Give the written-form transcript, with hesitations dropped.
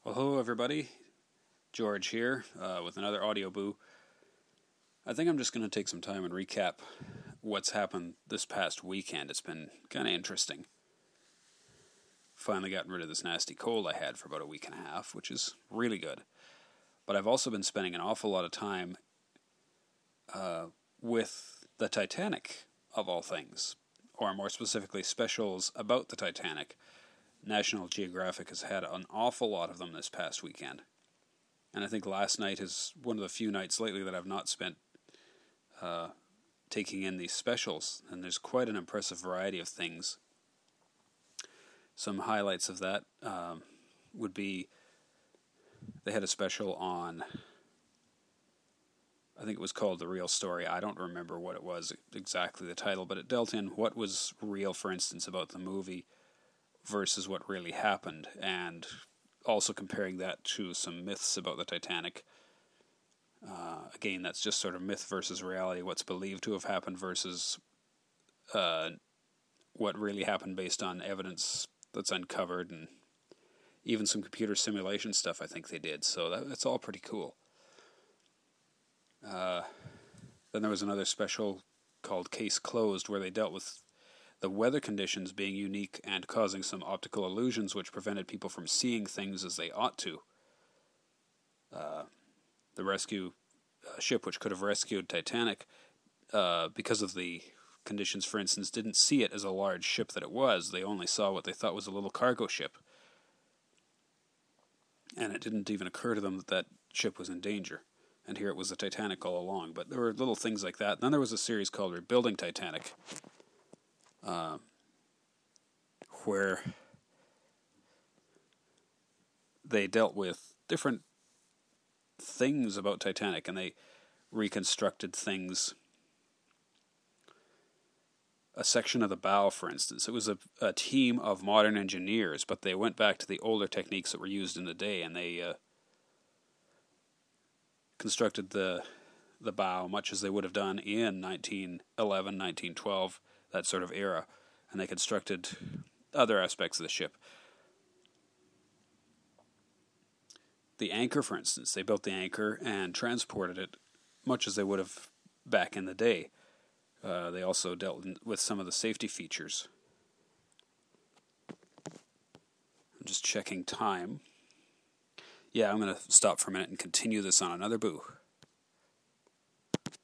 Well, hello everybody, George here with another audio boo. I think I'm just going to take some time and recap what's happened this past weekend. It's been kind of interesting. Finally gotten rid of this nasty cold I had for about a week and a half, which is really good. But I've also been spending an awful lot of time with the Titanic, of all things, or more specifically specials about the Titanic. National Geographic has had an awful lot of them this past weekend. And I think last night is one of the few nights lately that I've not spent taking in these specials. And there's quite an impressive variety of things. Some highlights of that would be they had a special on, I think it was called The Real Story. I don't remember what it was exactly, the title, but it dealt in what was real, for instance, about the movie versus what really happened, and also comparing that to some myths about the Titanic. Again, that's just sort of myth versus reality, what's believed to have happened versus what really happened based on evidence that's uncovered, and even some computer simulation stuff I think they did, so that's all pretty cool. Then there was another special called Case Closed, where they dealt with the weather conditions being unique and causing some optical illusions which prevented people from seeing things as they ought to. The rescue ship which could have rescued Titanic, because of the conditions, for instance, didn't see it as a large ship that it was. They only saw what they thought was a little cargo ship. And it didn't even occur to them that that ship was in danger. And here it was the Titanic all along. But there were little things like that. And then there was a series called Rebuilding Titanic, where they dealt with different things about Titanic, and they reconstructed things. A section of the bow, for instance, it was a team of modern engineers, but they went back to the older techniques that were used in the day, and they constructed the bow much as they would have done in 1911, 1912, that sort of era. And they constructed other aspects of the ship. The anchor, for instance, they built the anchor and transported it much as they would have back in the day. They also dealt with some of the safety features. I'm just checking time. Yeah, I'm going to stop for a minute and continue this on another boo.